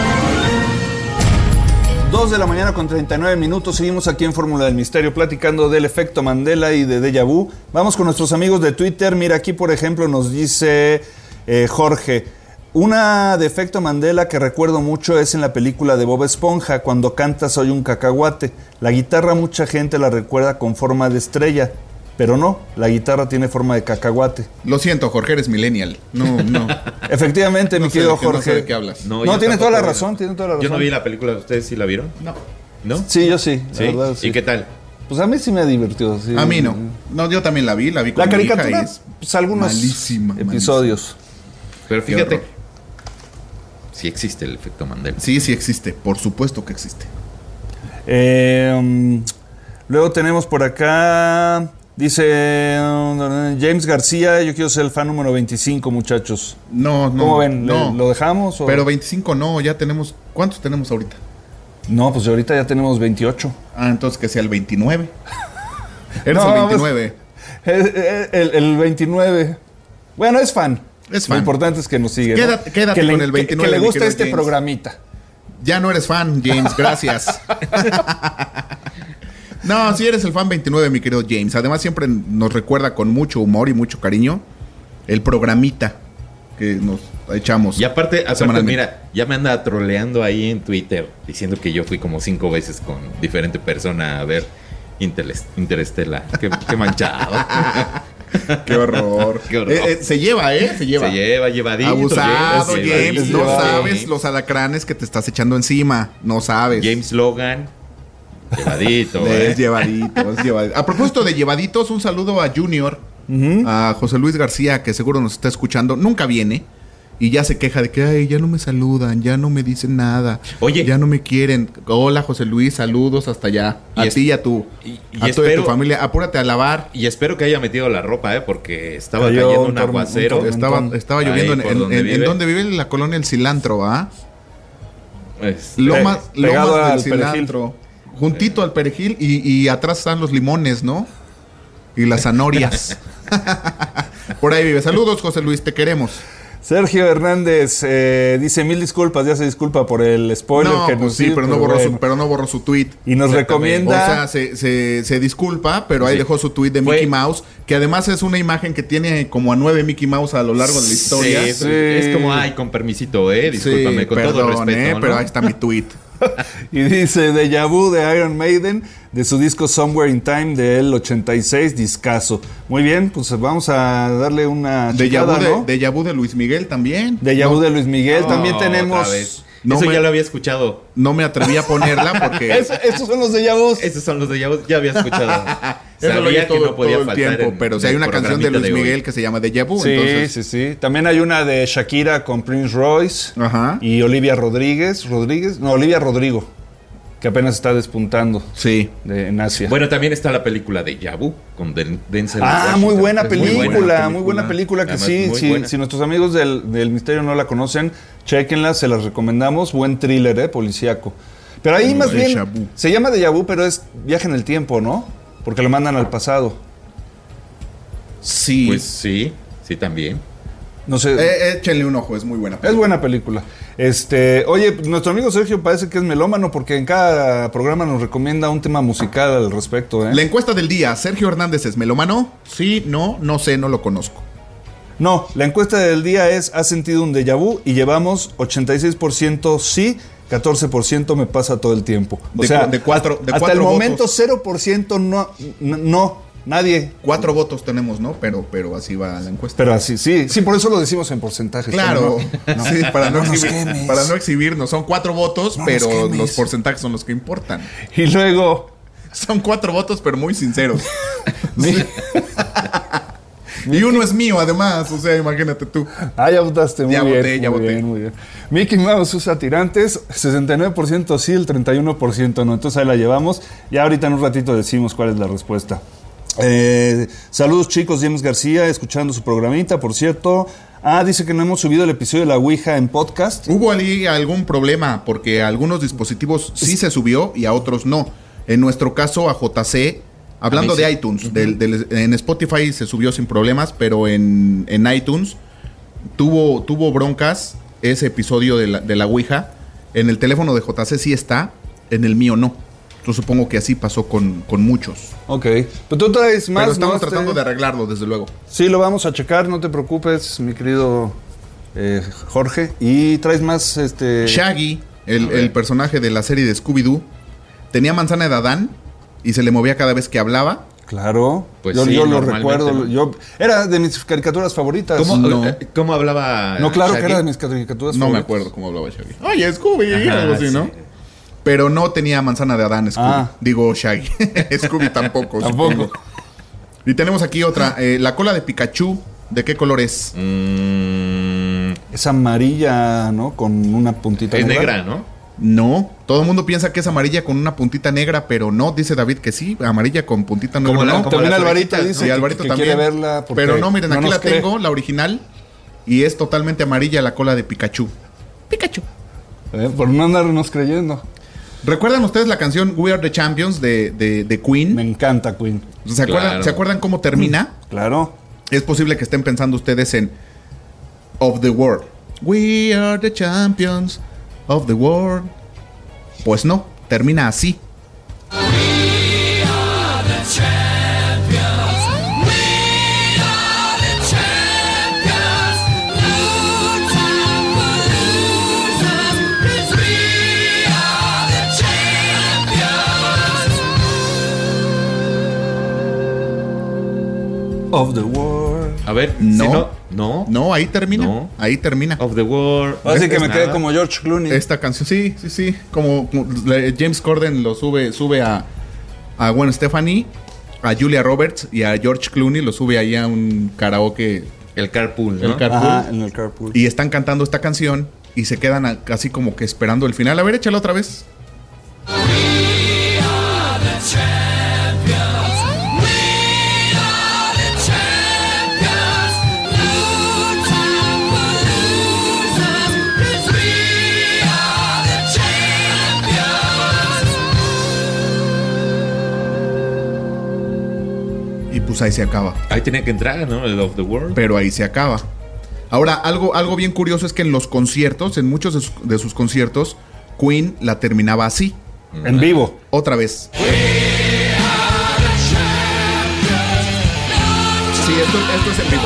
2 de la mañana con 39 minutos. Seguimos aquí en Fórmula del Misterio platicando del efecto Mandela y de déjà vu. Vamos con nuestros amigos de Twitter. Mira, aquí por ejemplo nos dice Jorge: una de efecto Mandela que recuerdo mucho es en la película de Bob Esponja, cuando canta Soy un cacahuate. La guitarra mucha gente la recuerda con forma de estrella, pero no, la guitarra tiene forma de cacahuate. Lo siento, Jorge, eres millennial. No. Efectivamente, mi querido Jorge. No sé de qué hablas. No, tiene toda la razón, tiene toda la razón. Yo no vi la película, ¿ustedes sí la vieron? ¿No? Sí, yo sí, ¿Sí? la verdad, sí. ¿Y qué tal? Pues a mí sí me ha divertido. Sí. A mí no. No, yo también la vi con la mi caricatura, hija y es pues algunos malísima, episodios. Pero Qué fíjate, horror. sí existe el efecto Mandela. Sí existe. Por supuesto que existe. Luego tenemos por acá, dice James García: yo quiero ser el fan número 25, muchachos. No. ¿Cómo ven? No. ¿Lo dejamos? O? Pero 25 no, ya tenemos... ¿Cuántos tenemos ahorita? No, pues ahorita ya tenemos 28. Entonces que sea el 29. Eres No, el 29. El 29. Bueno, es fan. Es fan. Lo importante es que nos sigue. Quédate ¿no? con el 29. Que le mi gusta querido este James. programita. Ya no eres fan, James, gracias. No, sí eres el fan 29, mi querido James. Además siempre nos recuerda con mucho humor y mucho cariño el programita que nos echamos. Y aparte semanalmente. mira, ya me anda troleando ahí en Twitter diciendo que yo fui como 5 veces con diferente persona a ver Interstellar. Qué manchado. Qué horror. Qué horror. Se lleva. Se lleva llevadito. Abusado, James, James. No llevadito. sabes los alacranes que te estás echando encima. No sabes. James Logan. Llevadito, Es llevadito. A propósito de llevaditos, un saludo a Junior, a José Luis García, que seguro nos está escuchando. Nunca viene y ya se queja de que ay, ya no me saludan, ya no me dicen nada. Oye, ya no me quieren. Hola, José Luis, saludos hasta allá. A ti y a tu familia. Apúrate a lavar. Y espero que haya metido la ropa, porque estaba cayendo un aguacero. Estaba lloviendo en donde vive la colonia El Cilantro, ¿va? Lomas del Cilantro. Juntito al perejil y atrás están los limones, ¿no? Y las zanahorias. Por ahí vive. Saludos, José Luis, te queremos. Sergio Hernández dice: 1000 disculpas, ya se disculpa por el spoiler que nos sí, hizo, pero no borró su tweet. Y nos recomienda. O sea, se disculpa, pero ahí dejó su tweet de Mickey Mouse, que además es una imagen que tiene como a 9 Mickey Mouse a lo largo de la historia. Sí. Es como, ay, con permisito, discúlpame, con todo respeto, ¿no? Pero ahí está mi tweet. Y dice: déjà vu de Iron Maiden, de su disco Somewhere in Time del 86, discazo. Muy bien, pues vamos a darle una checada, ¿no? Déjà vu de Luis Miguel también. Déjà vu de Luis Miguel, también tenemos. Eso ya lo había escuchado. No me atreví a ponerla porque... Esos son los déjà vus. Esos son los déjà vus, ya había escuchado. Eso lo Sabía que no podía todo el faltar tiempo, pero si hay una canción de Luis Miguel que se llama Déjà Vu, sí, entonces... sí. También hay una de Shakira con Prince Royce. Ajá. Y Olivia Rodrigo. que apenas está despuntando. Sí. En Asia. Bueno, también está la película de Yabu con Denzel Washington. Muy buena película que además, sí, si nuestros amigos del Misterio no la conocen, chéquenla, se las recomendamos. Buen thriller, policíaco. Pero ahí más bien Shabu. Se llama Déjà Vu, pero es viaje en el tiempo, ¿no? Porque lo mandan al pasado. Sí. Pues sí también. No sé. Échenle un ojo, es muy buena película. Es buena película. Oye, nuestro amigo Sergio parece que es melómano porque en cada programa nos recomienda un tema musical al respecto, ¿eh? La encuesta del día, ¿Sergio Hernández es melómano? Sí, no sé, no lo conozco. No, la encuesta del día es ¿has sentido un déjà vu? Y llevamos 86% sí, 14% me pasa todo el tiempo. Hasta el momento 0% no. Nadie. 4 votos tenemos, ¿no? Pero así va la encuesta. Pero así, sí, por eso lo decimos en porcentajes. Claro, ¿no? Sí, para no exhibirnos. Son 4 votos, pero los porcentajes son los que importan. Y luego... Son 4 votos, pero muy sinceros. Y uno es mío, además. O sea, imagínate tú. Ya votaste. Muy bien. Ya voté. Muy bien. Mickey Mouse usa tirantes. 69% sí, el 31% no. Entonces ahí la llevamos. Ya ahorita en un ratito decimos cuál es la respuesta. Saludos chicos, James García, escuchando su programita, por cierto. Dice que no hemos subido el episodio de la Ouija en podcast. Hubo ahí algún problema, porque a algunos dispositivos sí se subió y a otros no. En nuestro caso, a JC, hablando de iTunes, en Spotify se subió sin problemas, pero en iTunes tuvo broncas ese episodio de la Ouija. En el teléfono de JC sí está, en el mío no. Yo supongo que así pasó con muchos. Ok. Pero tú traes más, pero estamos tratando de arreglarlo, desde luego. Sí, lo vamos a checar, no te preocupes, mi querido Jorge. Y traes más, Shaggy, el personaje de la serie de Scooby-Doo, tenía manzana de Adán y se le movía cada vez que hablaba. Claro, pues yo lo recuerdo. Era de mis caricaturas favoritas. ¿Cómo hablaba? No, claro Shaggy? Que era de mis caricaturas favoritas. No me acuerdo cómo hablaba Shaggy. Oye, Scooby, algo así, ¿no? Pero no tenía manzana de Adán, Scooby. Digo, Shaggy. Scooby tampoco. Tampoco. Y tenemos aquí otra. La cola de Pikachu, ¿de qué color es? Es amarilla, ¿no? Con una puntita negra. Es negra, ¿no? No. Todo el mundo piensa que es amarilla con una puntita negra, pero no. Dice David que sí, amarilla con puntita negra. También Alvarito dice sí, Alvarito que también. quiere verla. Pero no, miren, aquí la tengo, la original. Y es totalmente amarilla la cola de Pikachu. Pikachu. Por no andarnos creyendo. ¿Recuerdan ustedes la canción We Are the Champions de Queen? Me encanta Queen. ¿Se acuerdan cómo termina? Claro. Es posible que estén pensando ustedes en Of the World. We are the champions of the world. Pues no, termina así. We are the champions. We are the champions. No time for losers, 'cause we are the champions. Of the world. A ver, no, ahí termina. No. Ahí termina. Of the world. Así que me quedé como George Clooney. Esta canción, sí. Como James Corden lo sube a Gwen Stefani, a Julia Roberts y a George Clooney, lo sube ahí a un karaoke. El carpool, ¿no? En el carpool. Y están cantando esta canción y se quedan así como que esperando el final. A ver, échala otra vez. We are the champions. We are the champions. No time for losers, 'cause we are the champions. Y pues ahí se acaba. Ahí tenía que entrar, ¿no? El Of the World. Pero ahí se acaba. Ahora, algo bien curioso es que en los conciertos, en muchos de sus conciertos, Queen la terminaba así. En vivo. Otra vez. Sí, esto es en vivo.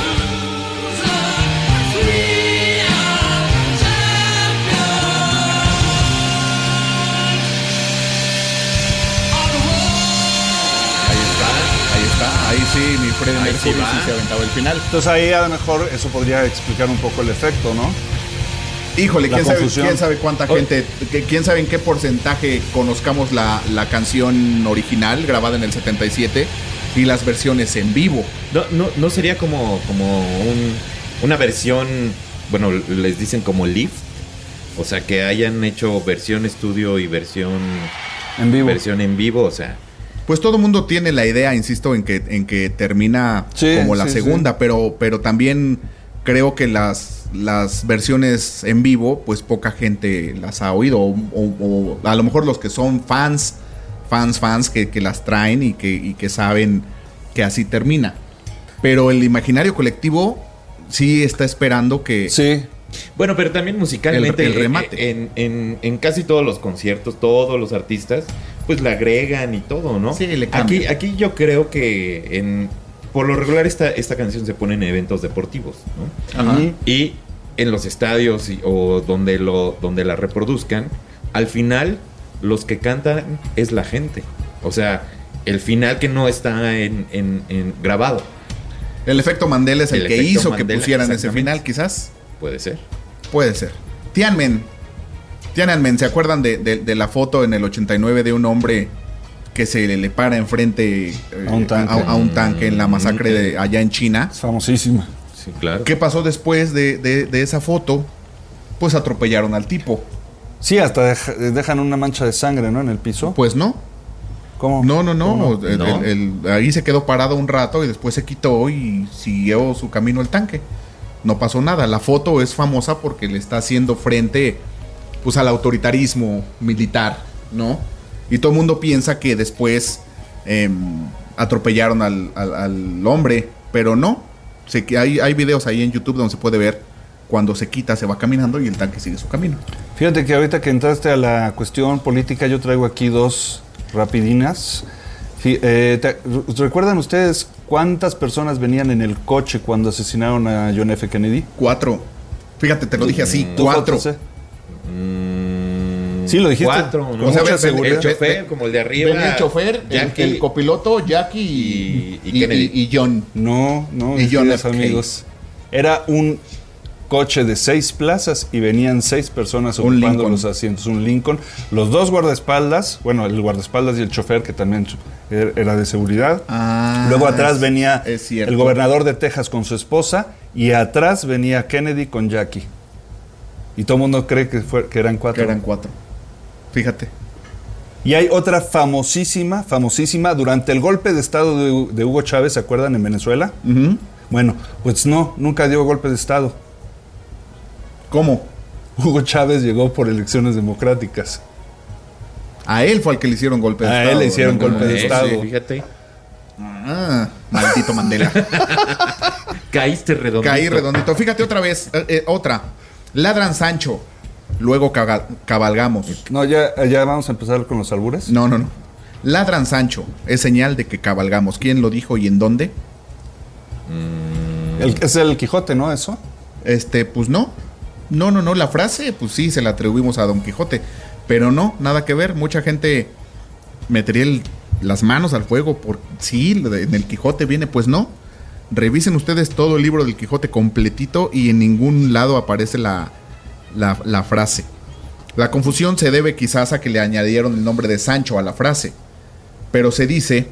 Ahí está. Ahí sí, mi Freddie Mercury sí se aventaba el final. Entonces ahí a lo mejor eso podría explicar un poco el efecto, ¿no? Híjole, quién sabe cuánta gente, quién sabe en qué porcentaje conozcamos la canción original grabada en el 77 y las versiones en vivo. No sería como una versión, bueno, les dicen como live, o sea, que hayan hecho versión estudio y versión versión en vivo, o sea. Pues todo el mundo tiene la idea, insisto, en que termina como la segunda, pero también creo que las versiones en vivo, pues poca gente las ha oído, o a lo mejor los que son fans que las traen y que saben que así termina. Pero el imaginario colectivo sí está esperando que... Sí. Bueno, pero también musicalmente el remate. En casi todos los conciertos, todos los artistas, pues le agregan y todo, ¿no? Sí, le cambian. Aquí yo creo que por lo regular esta canción se pone en eventos deportivos, ¿no? Ajá. Y en los estadios o donde la reproduzcan, al final los que cantan es la gente. O sea, el final que no está en grabado. El efecto Mandela es el que hizo Mandela, que pusieran ese final, quizás. Puede ser. Puede ser. Tiananmen, ¿se acuerdan de la foto en el 89 de un hombre que se le para enfrente a un tanque en la masacre allá en China? Es famosísima. Sí, claro. ¿Qué pasó después de esa foto? Pues atropellaron al tipo. Sí, hasta dejan una mancha de sangre, ¿no? En el piso. Pues no. ¿Cómo? No. Ahí se quedó parado un rato y después se quitó y siguió su camino el tanque. No pasó nada. La foto es famosa porque le está haciendo frente pues al autoritarismo militar, ¿no? Y todo el mundo piensa que después atropellaron al hombre, pero no. Hay videos ahí en YouTube donde se puede ver cuando se quita, se va caminando y el tanque sigue su camino. Fíjate que ahorita que entraste a la cuestión política, yo traigo aquí dos rapidinas. ¿Recuerdan ustedes cuántas personas venían en el coche cuando asesinaron a John F. Kennedy? 4. Fíjate, te lo dije así, 4. Sí, lo dijiste. 4, ¿no? O sea, el chofer, como el de arriba. Venía el chofer, el copiloto, Jackie y John. No, y John F. amigos. Era un coche de 6 plazas y venían 6 personas ocupando los asientos. Un Lincoln. Los dos guardaespaldas, bueno, el guardaespaldas y el chofer, que también era de seguridad. Luego atrás venía el gobernador de Texas con su esposa y atrás venía Kennedy con Jackie. Y todo el mundo cree que eran 4. Que eran 4. Fíjate. Y hay otra famosísima, durante el golpe de estado de Hugo Chávez, ¿se acuerdan? En Venezuela. Uh-huh. Bueno, pues no, nunca dio golpe de estado. ¿Cómo? Hugo Chávez llegó por elecciones democráticas. A él fue al que le hicieron golpe de estado. A él le hicieron golpe de estado. Sí, fíjate. Maldito Mandela. Caíste redondito. Caí redondito. Fíjate otra vez, otra. Ladran Sancho. Luego cabalgamos. No, ya vamos a empezar con los albures. No. Ladran Sancho. Es señal de que cabalgamos. ¿Quién lo dijo y en dónde? Es el Quijote, ¿no? ¿Eso? Pues no. No. La frase, pues sí, se la atribuimos a Don Quijote. Pero no, nada que ver. Mucha gente metería las manos al fuego por... Sí, en el Quijote viene. Pues no. Revisen ustedes todo el libro del Quijote completito y en ningún lado aparece la frase. La confusión se debe quizás a que le añadieron el nombre de Sancho a la frase. Pero se dice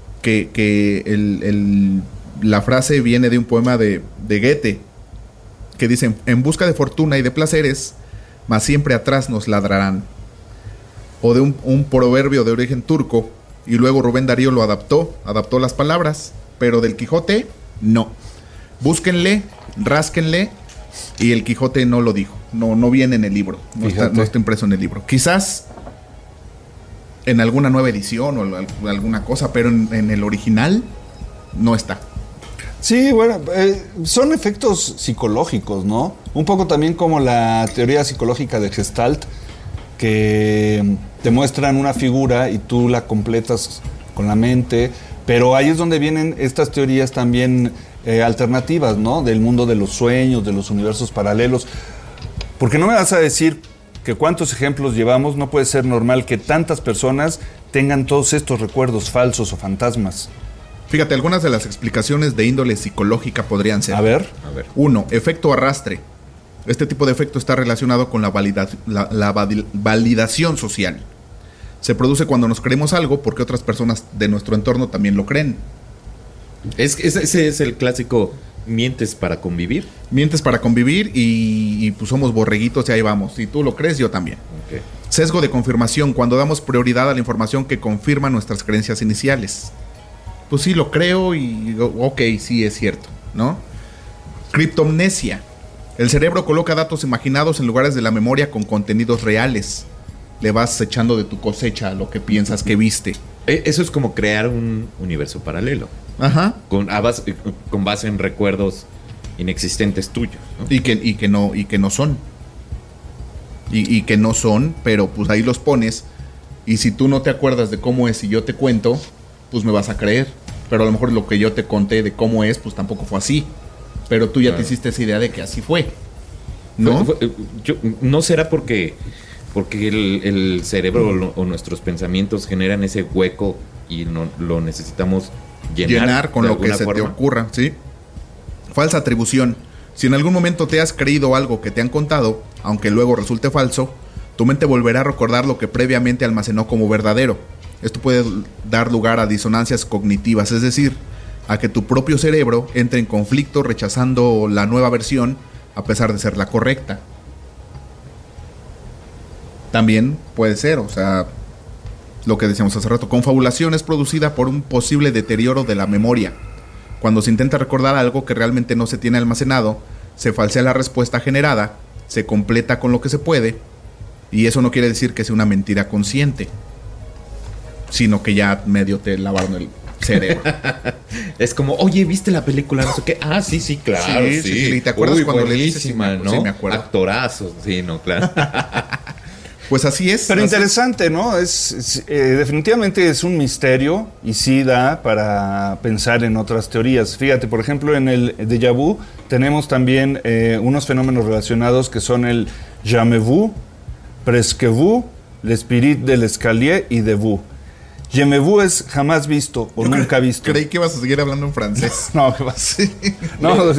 que la frase viene de un poema de Goethe que dice: en busca de fortuna y de placeres, mas siempre atrás nos ladrarán. O de un proverbio de origen turco, y luego Rubén Darío lo adaptó las palabras, pero del Quijote no. Búsquenle, rásquenle, y el Quijote no lo dijo. No viene en el libro, no está impreso en el libro. Quizás en alguna nueva edición o alguna cosa, pero en el original no está. Sí, bueno, son efectos psicológicos, ¿no? Un poco también como la teoría psicológica de Gestalt, que te muestran una figura y tú la completas con la mente, pero ahí es donde vienen estas teorías también alternativas, ¿no? Del mundo de los sueños, de los universos paralelos. Porque no me vas a decir que cuántos ejemplos llevamos, no puede ser normal que tantas personas tengan todos estos recuerdos falsos o fantasmas. Fíjate, algunas de las explicaciones de índole psicológica podrían ser... A ver. 1. Efecto arrastre. Este tipo de efecto está relacionado con la validación social. Se produce cuando nos creemos algo porque otras personas de nuestro entorno también lo creen. Ese es el clásico mientes para convivir. Mientes para convivir y pues somos borreguitos y ahí vamos. Si tú lo crees, yo también. Okay. Sesgo de confirmación, cuando damos prioridad a la información que confirma nuestras creencias iniciales. Pues sí, lo creo y ok, sí es cierto, ¿no? Criptomnesia. El cerebro coloca datos imaginados en lugares de la memoria con contenidos reales. Le vas echando de tu cosecha lo que piensas que viste. Eso es como crear un universo paralelo. Ajá. Con base en recuerdos inexistentes tuyos, ¿no? Y que no son. Y que no son, pero pues ahí los pones. Y si tú no te acuerdas de cómo es y yo te cuento, pues me vas a creer. Pero a lo mejor lo que yo te conté de cómo es, pues tampoco fue así. Pero tú ya te hiciste esa idea de que así fue, ¿no? ¿No será porque el cerebro o nuestros pensamientos generan ese hueco y lo necesitamos llenar con lo que se te ocurra, ¿sí? Falsa atribución. Si en algún momento te has creído algo que te han contado, aunque luego resulte falso, tu mente volverá a recordar lo que previamente almacenó como verdadero. Esto puede dar lugar a disonancias cognitivas, es decir, a que tu propio cerebro entre en conflicto rechazando la nueva versión a pesar de ser la correcta. También puede ser, o sea, lo que decíamos hace rato, confabulación es producida por un posible deterioro de la memoria. Cuando se intenta recordar algo que realmente no se tiene almacenado, se falsea la respuesta generada, se completa con lo que se puede, y eso no quiere decir que sea una mentira consciente, sino que ya medio te lavaron el cerebro. Es como, oye, ¿viste la película? No sé qué. Ah, sí, claro. Sí. ¿Y te acuerdas cuando le dices? Sí, ¿no? Sí, me acuerdo. Actorazos, sí, no, claro. Pues así es. Pero interesante, ¿no? Definitivamente es un misterio y sí da para pensar en otras teorías. Fíjate, por ejemplo, en el déjà vu tenemos también unos fenómenos relacionados que son el jamais vu, presque vu, l'esprit de l'escalier y de vu. Jamais vu es jamás visto o nunca visto. Creí que ibas a seguir hablando en francés. No, ¿qué vas? No,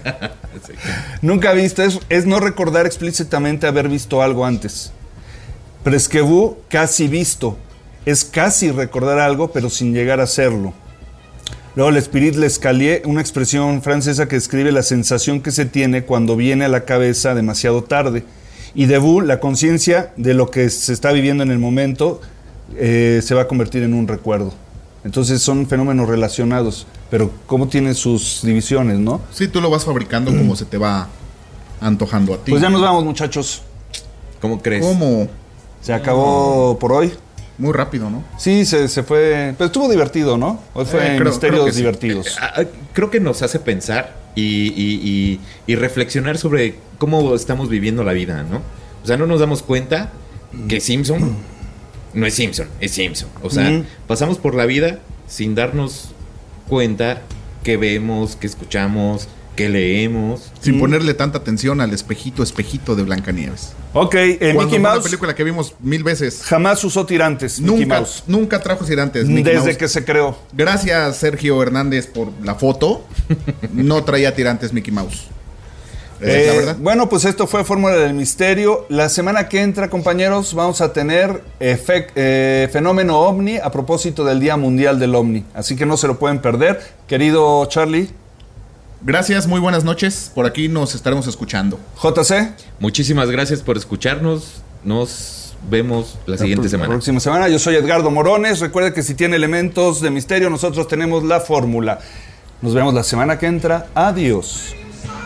nunca visto. Es no recordar explícitamente haber visto algo antes. Presque vu, casi visto. Es casi recordar algo, pero sin llegar a hacerlo. Luego, l'esprit de l'escalier, una expresión francesa que describe la sensación que se tiene cuando viene a la cabeza demasiado tarde. Y de vu, la conciencia de lo que se está viviendo en el momento, se va a convertir en un recuerdo. Entonces son fenómenos relacionados, pero cómo tienen sus divisiones, ¿no? Sí, tú lo vas fabricando como se te va antojando a ti. Pues ya nos vamos, muchachos. ¿Cómo crees? ¿Cómo? Se acabó por hoy. Muy rápido, ¿no? Sí, se fue. Pero estuvo divertido, ¿no? Hoy fue misterios divertidos. Creo que nos hace pensar y reflexionar sobre cómo estamos viviendo la vida, ¿no? O sea, no nos damos cuenta que Simpson no es Simpson, es Simpson. O sea, pasamos por la vida sin darnos cuenta que vemos, que escuchamos, que leemos. Sin ponerle tanta atención al espejito de Blancanieves. Ok, Mickey Mouse. Una película que vimos 1000 veces. Jamás usó tirantes, Mickey Mouse. Nunca trajo tirantes, Mickey Mouse. Desde que se creó. Gracias, Sergio Hernández, por la foto. No traía tirantes Mickey Mouse. ¿Es la verdad? Bueno, pues esto fue Fórmula del Misterio. La semana que entra, compañeros, vamos a tener fenómeno ovni a propósito del Día Mundial del OVNI. Así que no se lo pueden perder. Querido Charlie. Gracias, muy buenas noches. Por aquí nos estaremos escuchando. JC. Muchísimas gracias por escucharnos. Nos vemos la siguiente semana. La próxima semana. Yo soy Edgardo Morones. Recuerde que si tiene elementos de misterio, nosotros tenemos la fórmula. Nos vemos la semana que entra. Adiós.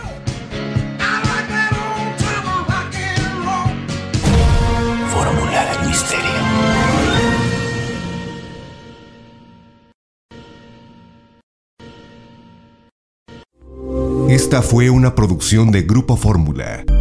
Fórmula del Misterio. Esta fue una producción de Grupo Fórmula.